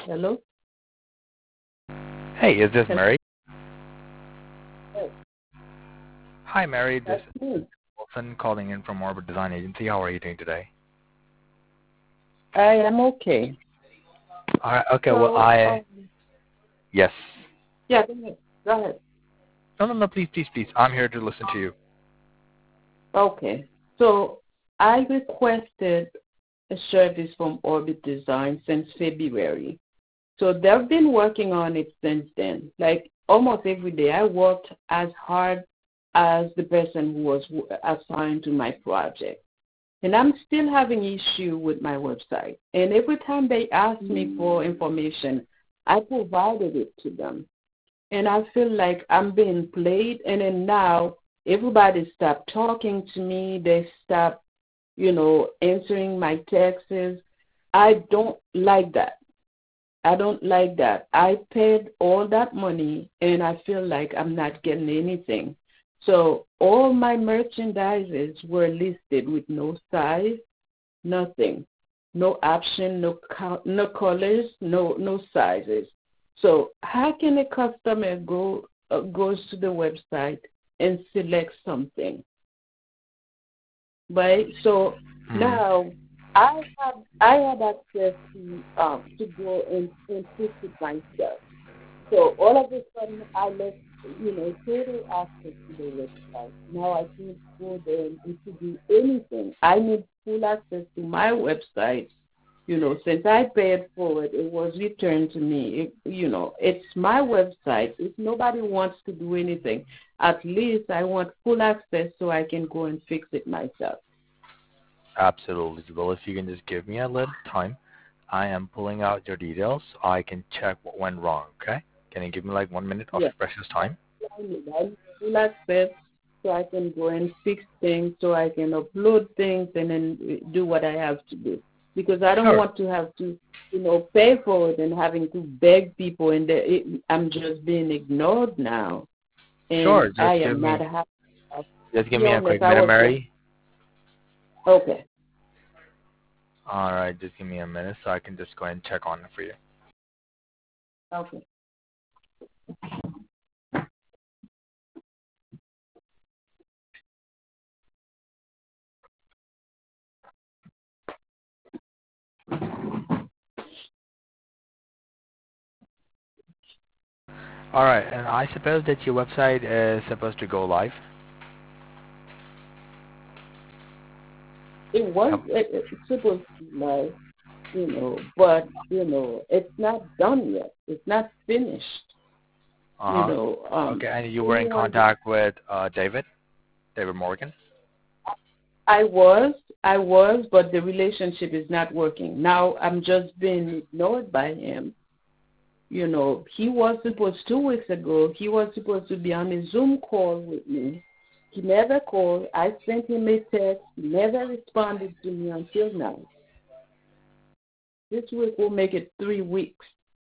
Hello? Hey, is this Hello? Mary? Yes, Hi, Mary. This that's is me. Wilson calling in from Orbit Design Agency. How are you doing today? I am okay. All right. Okay. Well, So, yes. yeah, go ahead. Go ahead. No. Please. I'm here to listen to you. Okay. So, I requested a service from Orbit Design since February. So, they've been working on it since then. Like, almost every day, I worked as hard as the person who was assigned to my project. And I'm still having issue with my website. And every time they ask me for information, I provided it to them. And I feel like I'm being played. And then now everybody stopped talking to me. They stopped, answering my texts. I don't like that. I don't like that. I paid all that money, and I feel like I'm not getting anything. So all my merchandises were listed with no size, nothing, no option, no colors, no sizes. So how can a customer goes to the website and select something, right? So now I have access to go and fix it myself. So all of a sudden I lost total access to the website. Now I can't go there and to do anything. I need full access to my website. Since I paid for it, it was returned to me. It's my website. If nobody wants to do anything, at least I want full access so I can go and fix it myself. Absolutely. Well, if you can just give me a little time, I am pulling out your details so I can check what went wrong. Okay? Can you give me like 1 minute of Yes. precious time? I need full access so I can go and fix things, so I can upload things and then do what I have to do. Because I don't want to have to, pay for it and having to beg people, and I'm just being ignored now. And Sure. I am not happy. Just give me a quick minute, Mary. Okay. All right. Just give me a minute so I can just go ahead and check on it for you. Okay. All right. And I suppose that your website is supposed to go live. It's supposed to be live, but, it's not done yet. It's not finished. Okay, and you were in contact with David Morgan? I was, but the relationship is not working. Now I'm just being ignored by him. He was supposed 2 weeks ago, he was supposed to be on a Zoom call with me. He never called. I sent him a text. He never responded to me until now. This week will make it 3 weeks.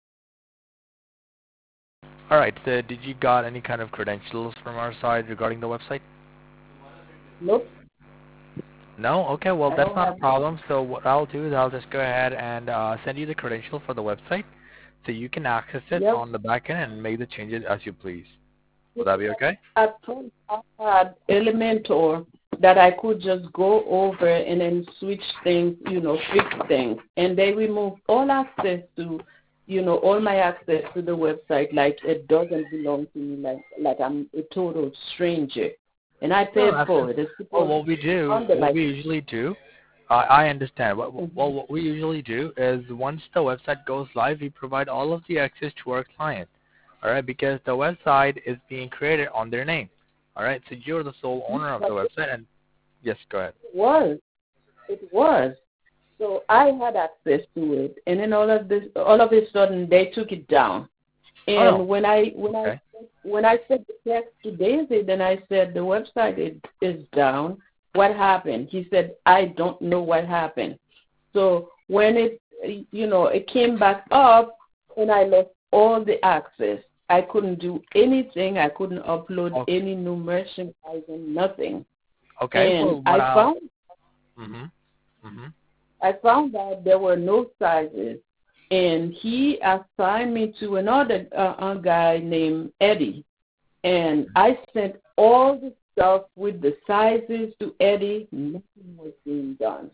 All right. So did you got any kind of credentials from our side regarding the website? Nope. No? Okay, well, that's not a problem. So what I'll do is I'll just go ahead and send you the credential for the website so you can access it on the back end and make the changes as you please. Would that be okay? At first, I had Elementor that I could just go over and then switch things, fix things. And they removed all access to, all my access to the website, like it doesn't belong to me, like I'm a total stranger. And I paid for it. Well, what we usually do, I understand. What we usually do is once the website goes live, we provide all of the access to our client. All right, because the website is being created on their name. All right, so you're the sole owner of the website, and yes, go ahead. It was. So I had access to it, and then all of a sudden they took it down. And when I sent the text to David, and I said the website is down, what happened? He said, I don't know what happened. So when it came back up, and I lost all the access. I couldn't do anything. I couldn't upload any new merchandise and nothing. Okay. And I found out there were no sizes, and he assigned me to another guy named Eddie. And I sent all the stuff with the sizes to Eddie. Nothing was being done.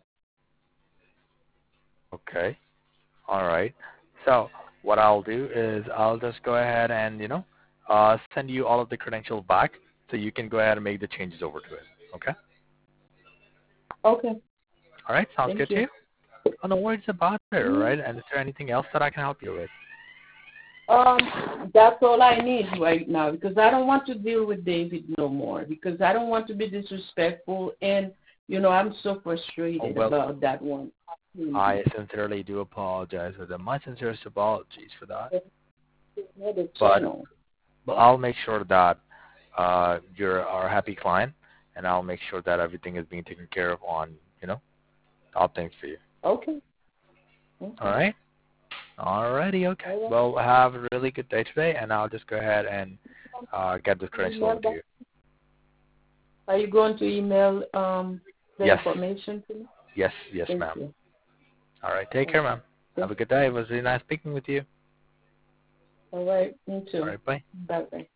Okay. All right. So what I'll do is I'll just go ahead and, send you all of the credentials back so you can go ahead and make the changes over to it. Okay? Okay. All right. Sounds good Thank you. to you? Oh, no worries about it, all right? And is there anything else that I can help you with? That's all I need right now, because I don't want to deal with David no more, because I don't want to be disrespectful, and, I'm so frustrated about that one. I sincerely do apologize for that. My sincerest apologies for that. But I'll make sure that you're our happy client, and I'll make sure that everything is being taken care of on, top things for you. Okay. All right? Alrighty, okay. Well, have a really good day today, and I'll just go ahead and get the credentials over to you. Are you going to email the information to me? Yes, ma'am. All right, take care, ma'am. Have a good day. It was really nice speaking with you. All right, me too. All right, bye. Bye-bye.